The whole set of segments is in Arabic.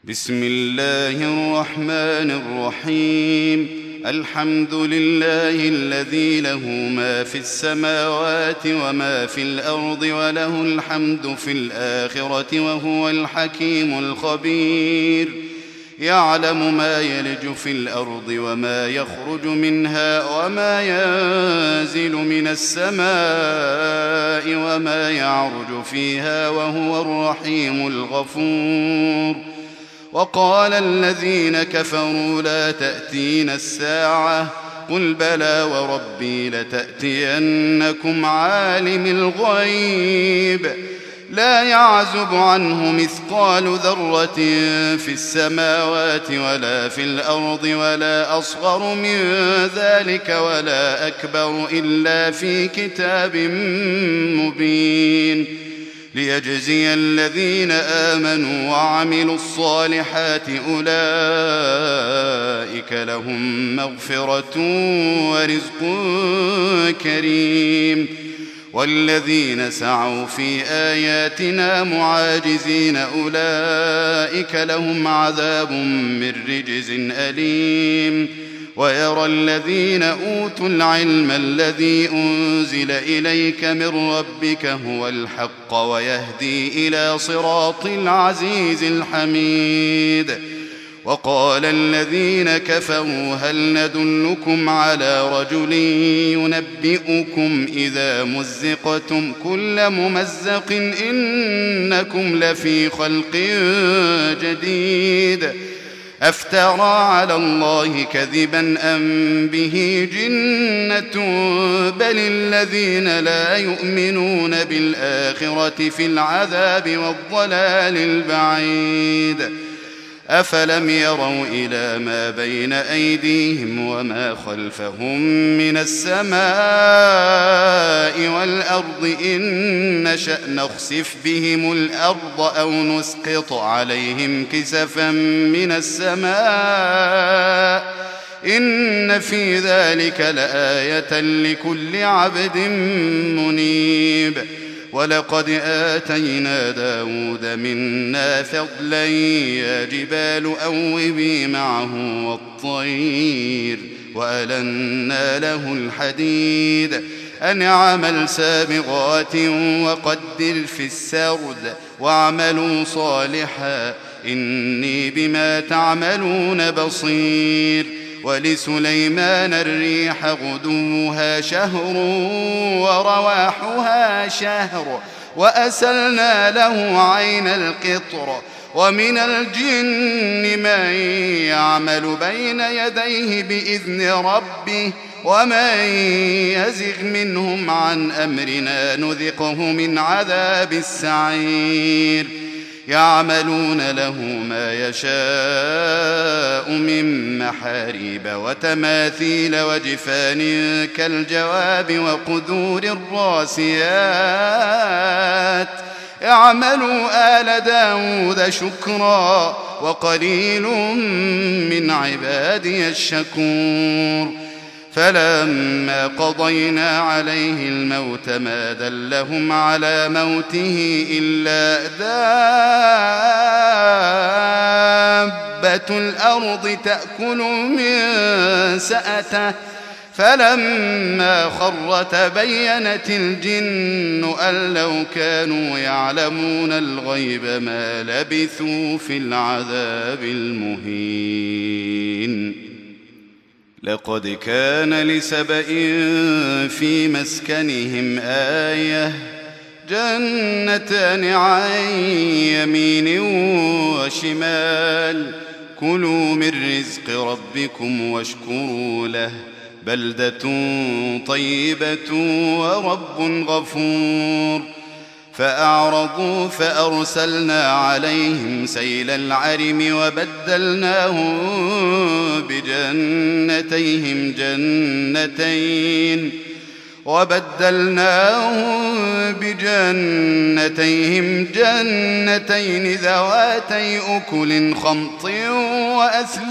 بسم الله الرحمن الرحيم. الحمد لله الذي له ما في السماوات وما في الأرض وله الحمد في الآخرة وهو الحكيم الخبير. يعلم ما يلج في الأرض وما يخرج منها وما ينزل من السماء وما يعرج فيها وهو الرحيم الغفور. وقال الذين كفروا لا تأتين الساعة قل بلى وربي لتأتينكم عالم الغيب لا يعزب عنه مثقال ذرة في السماوات ولا في الأرض ولا أصغر من ذلك ولا أكبر إلا في كتاب مبين ليجزي الذين آمنوا وعملوا الصالحات أولئك لهم مغفرة ورزق كريم. والذين سعوا في آياتنا معاجزين أولئك لهم عذاب من رجز أليم. ويرى الذين أوتوا العلم الذي أنزل إليك من ربك هو الحق ويهدي إلى صراط العزيز الحميد. وقال الذين كفروا هل ندلكم على رجل ينبئكم إذا مزقتم كل ممزق إنكم لفي خلق جديد أفترى على الله كذبا أم به جنة بل الذين لا يؤمنون بالآخرة في العذاب والضلال البعيد. أفلم يروا إلى ما بين أيديهم وما خلفهم من السماء والأرض إن نشأ نخسف بهم الأرض أو نسقط عليهم كسفا من السماء إن في ذلك لآية لكل عبد منيب. ولقد آتينا داود منا فضلا يا جبال أوبي معه والطير وألنا له الحديد أن اعمل سابغات وقدر في السرد واعملوا صالحا إني بما تعملون بصير. ولسليمان الريح غدوها شهر ورواحها شهر وأسلنا له عين القطر. ومن الجن من يعمل بين يديه بإذن ربه ومن يزغ منهم عن أمرنا نذقه من عذاب السعير. يعملون له ما يشاء من محاريب وتماثيل وجفان كالجواب وقدور الراسيات اعملوا آل داود شكرا وقليل من عبادي الشكور. فلما قضينا عليه الموت ما دلهم على موته إلا دابة الأرض تأكل من سأته فلما خر تبينت الجن أن لو كانوا يعلمون الغيب ما لبثوا في العذاب المهين. لقد كان لسبإ في مسكنهم آية جنتان عن يمين وشمال كلوا من رزق ربكم واشكروا له بلدة طيبة ورب غفور. فأعرضوا فأرسلنا عليهم سيل العرم وبدلناهم بجنتين ذواتي أكل خمط وأثل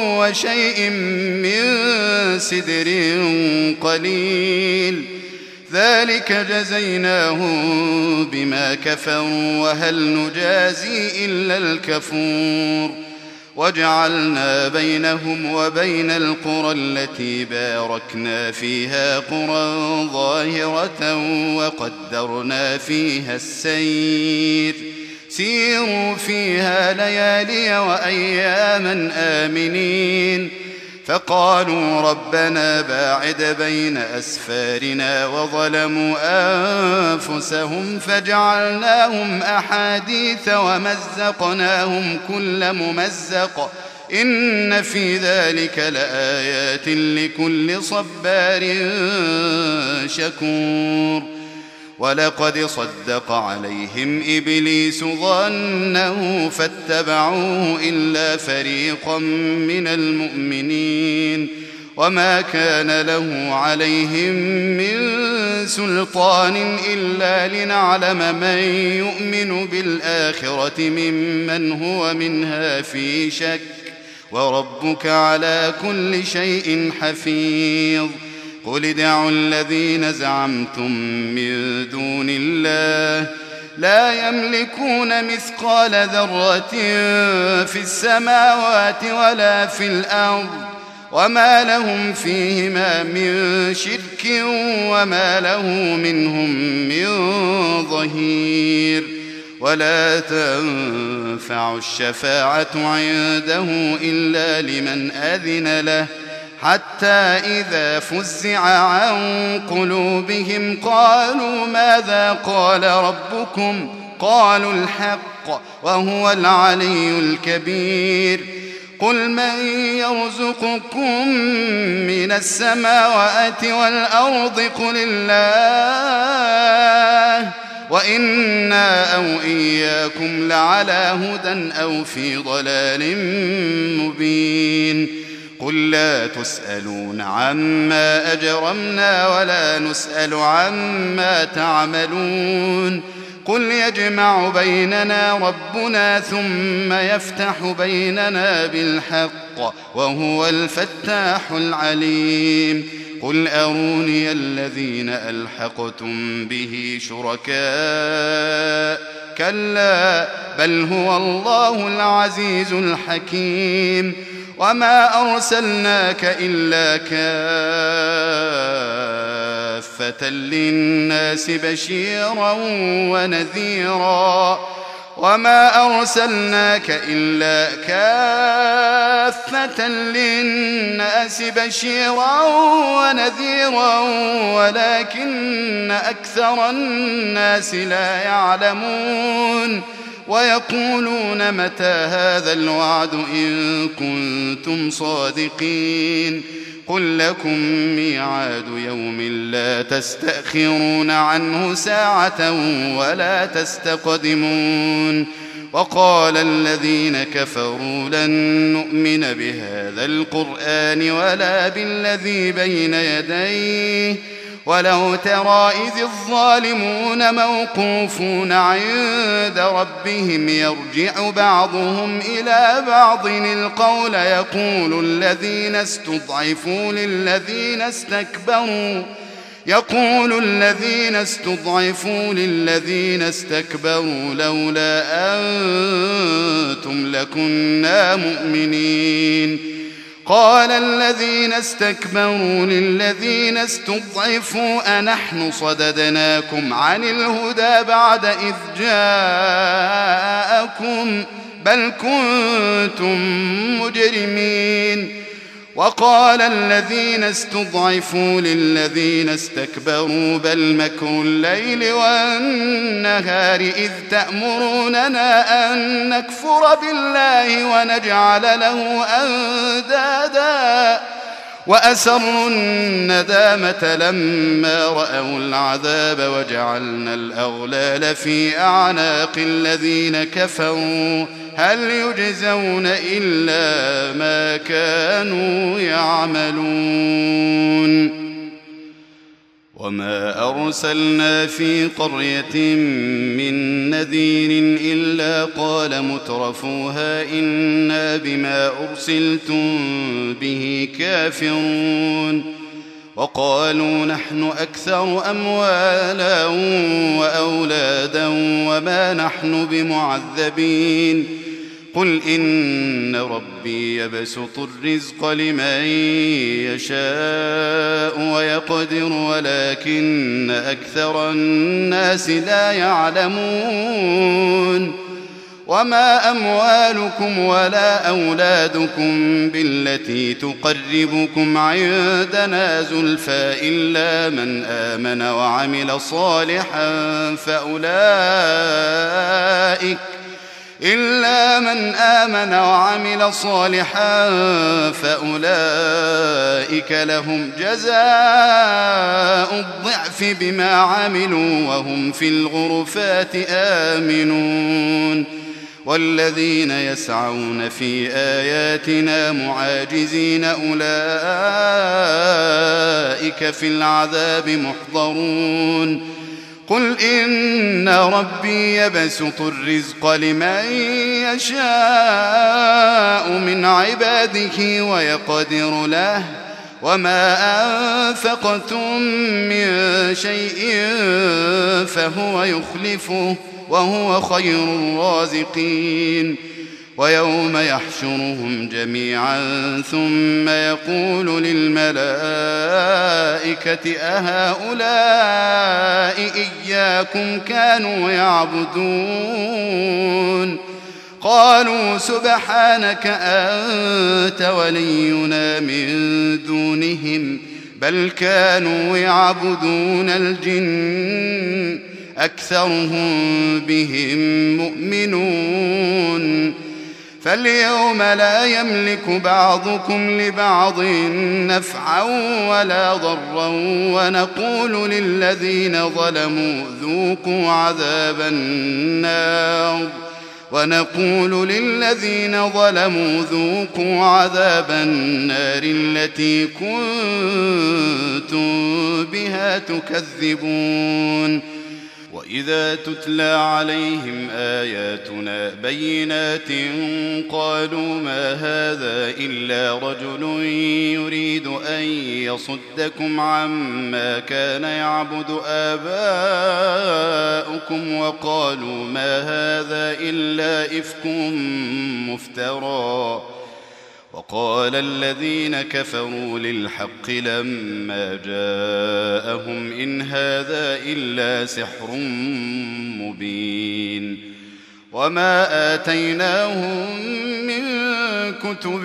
وشيء من سدر قليل ذلك جزيناهم بما كفروا وهل نجازي إلا الكفور وجعلنا بينهم وبين القرى التي باركنا فيها قرى ظاهرة وقدرنا فيها السير سيروا فيها ليالي وأياما آمنين فقالوا ربنا باعد بين أسفارنا وظلموا أنفسهم فجعلناهم أحاديث ومزقناهم كل ممزق إن في ذلك لآيات لكل صبار شكور ولقد صدق عليهم إبليس ظنه فاتبعوه إلا فريقا من المؤمنين وما كان له عليهم من سلطان إلا لنعلم من يؤمن بالآخرة ممن هو منها في شك وربك على كل شيء حفيظ قل ادعوا الذين زعمتم من دون الله لا يملكون مثقال ذرة في السماوات ولا في الأرض وما لهم فيهما من شرك وما له منهم من ظهير ولا تنفع الشفاعة عنده إلا لمن أذن له حتى إذا فزع عن قلوبهم قالوا ماذا قال ربكم قالوا الحق وهو العلي الكبير قل من يرزقكم من السماوات والأرض قل الله وإنا أو إياكم لعلى هدى أو في ضلال مبين قل لا تسألون عما أجرمنا ولا نسأل عما تعملون قل يجمع بيننا ربنا ثم يفتح بيننا بالحق وهو الفتاح العليم قل أروني الذين ألحقتم به شركاء كلا بل هو الله العزيز الحكيم وما أرسلناك إلا كافة للناس بشيرا ونذيرا وما أرسلناك إلا كافة للناس بشيرا ونذيرا ولكن أكثر الناس لا يعلمون ويقولون متى هذا الوعد إن كنتم صادقين قل لكم ميعاد يوم لا تستأخرون عنه ساعة ولا تستقدمون وقال الذين كفروا لن نؤمن بهذا القرآن ولا بالذي بين يديه ولو ترى إذ الظالمون موقوفون عند ربهم يرجع بعضهم إلى بعض القول يقول الذين استضعفوا للذين استكبروا لولا أنتم لكنا مؤمنين قال الذين استكبروا للذين استضعفوا أنحن صددناكم عن الهدى بعد إذ جاءكم بل كنتم مجرمين وقال الذين استضعفوا للذين استكبروا بل مكر الليل والنهار إذ تأمروننا أن نكفر بالله ونجعل له أندادا وأسروا الندامة لما رأوا العذاب وجعلنا الأغلال في أعناق الذين كفروا هل يجزون إلا ما كانوا يعملون وما أرسلنا في قرية من نذير إلا قال مترفوها إنا بما أرسلتم به كافرون وقالوا نحن أكثر أموالا وأولادا وما نحن بمعذبين قل إن ربي يبسط الرزق لمن يشاء ويقدر ولكن أكثر الناس لا يعلمون وما أموالكم ولا أولادكم بالتي تقربكم عندنا زلفى إلا من آمن وعمل صالحا فأولئك لهم جزاء الضعف بما عملوا وهم في الغرفات آمنون والذين يسعون في آياتنا معاجزين أولئك في العذاب محضرون قل إن ربي يبسط الرزق لمن يشاء من عباده ويقدر له وما أنفقتم من شيء فهو يخلفه وهو خير الرازقين ويوم يحشرهم جميعا ثم يقول للملائكة أهؤلاء إياكم كانوا يعبدون قالوا سبحانك أنت ولينا من دونهم بل كانوا يعبدون الجن أكثرهم بهم مؤمنون فاليوم لا يملك بعضكم لبعض نفعا ولا ضرا ونقول للذين ظلموا ذوقوا عذاب النار التي كنتم بها تكذبون وإذا تتلى عليهم آياتنا بينات قالوا ما هذا إلا رجل يريد أن يصدكم عما كان يعبد آباؤكم وقالوا ما هذا إلا إفك مفترى وقال الذين كفروا للحق لما جاءهم إن هذا إلا سحر مبين وما آتيناهم من كتب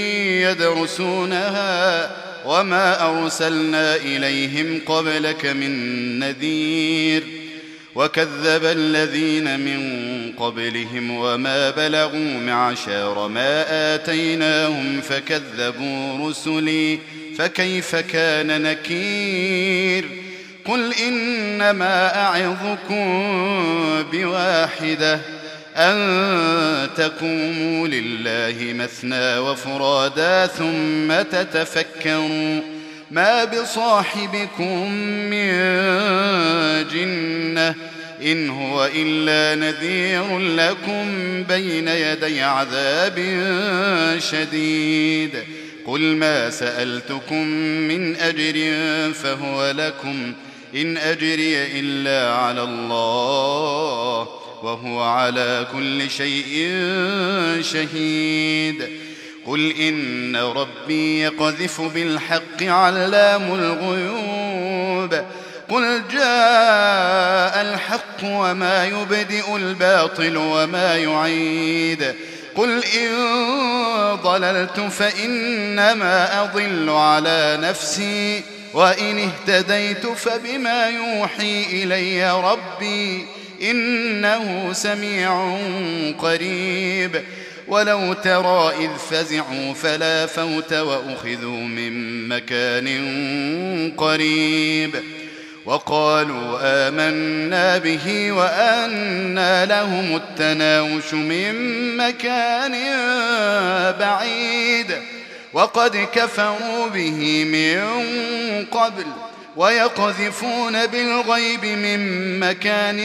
يدرسونها وما أرسلنا إليهم قبلك من نذير وكذب الذين من قبلهم وما بلغوا معشار ما آتيناهم فكذبوا رسلي فكيف كان نكير قل إنما أعظكم بواحدة أن تقوموا لله مثنى وفرادا ثم تتفكروا ما بصاحبكم من جنة إن هو إلا نذير لكم بين يدي عذاب شديد قل ما سألتكم من أجر فهو لكم إن أجري إلا على الله وهو على كل شيء شهيد قل إن ربي يقذف بالحق علام الغيوب قل جاء الحق وما يبدئ الباطل وما يعيد قل إن ضللت فإنما أضل على نفسي وإن اهتديت فبما يوحي إلي ربي إنه سميع قريب ولو ترى إذ فزعوا فلا فوت وأخذوا من مكان قريب وقالوا آمنا به وأنى لهم التناوش من مكان بعيد وقد كفروا به من قبل ويقذفون بالغيب من مكان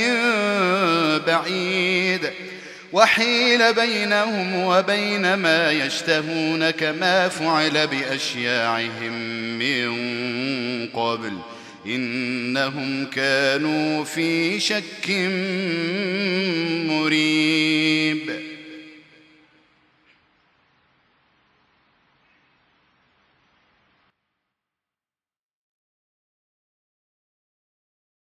بعيد وحيل بينهم وبين ما يشتهون كما فعل بأشياعهم من قبل إنهم كانوا في شك مريب